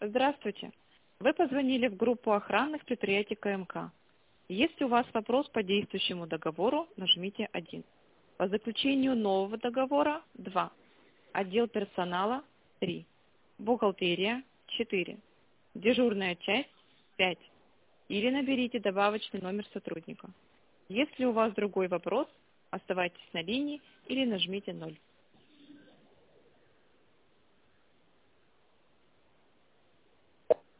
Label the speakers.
Speaker 1: Здравствуйте. Вы позвонили в группу охранных предприятий КМК. Если у вас вопрос по действующему договору, нажмите 1. По заключению нового договора 2. Отдел персонала 3. Бухгалтерия 4. Дежурная часть 5. Или наберите добавочный номер сотрудника. Если у вас другой вопрос, оставайтесь на линии или нажмите 0.